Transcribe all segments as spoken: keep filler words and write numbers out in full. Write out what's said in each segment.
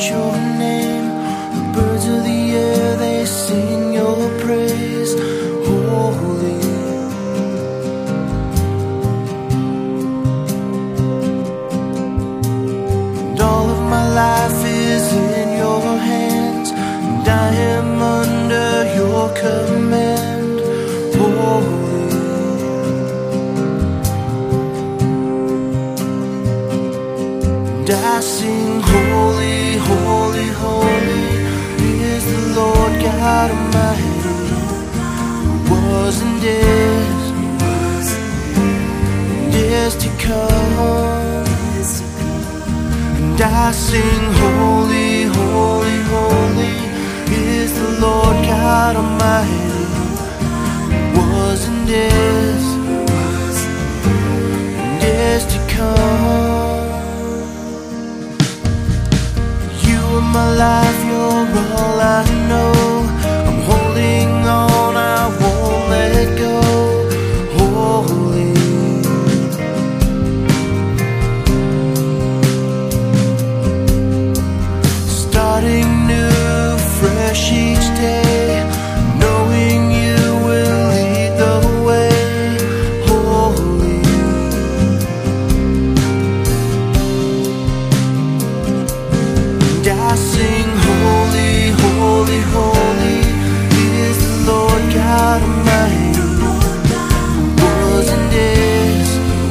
your name. The birds of the air, they sing your praise. Holy. And all of my life is in your hands, and I am under your command. Holy. And I sing holy, holy, holy is the Lord God Almighty, who was and is, and is to come. And I sing holy, holy, holy is the Lord God Almighty, who was and is, and is to come. My life, you're all I know. I'm holding on, I won't let go. Holy. Starting new, fresh each day, knowing you will lead the way. Holy. I sing holy, holy, holy is the Lord God Almighty, who was and is,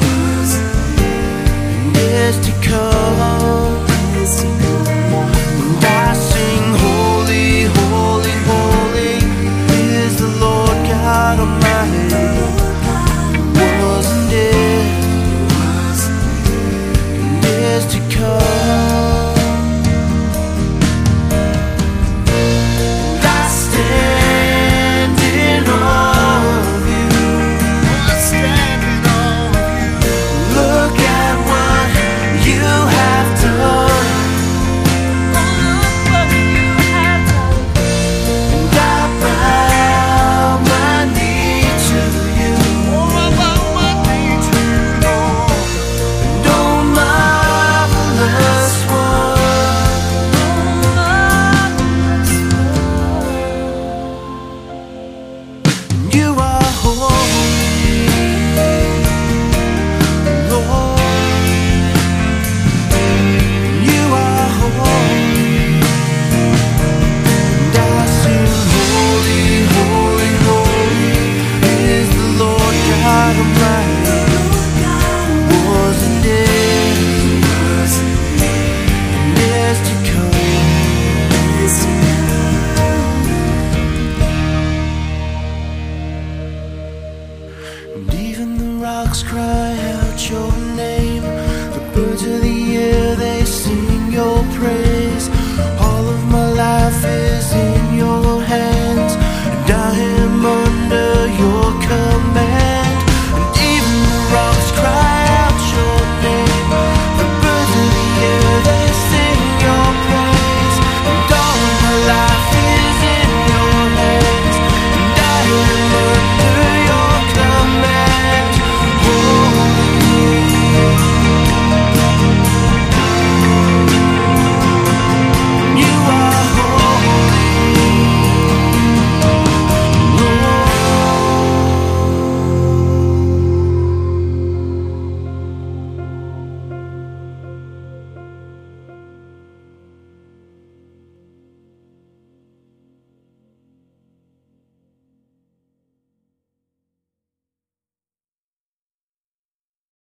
and is to come. And I sing holy, holy, holy is the Lord God Almighty, who was and is, and is to come. And even the rocks cry out your name. The birds of the air, they sing your praise.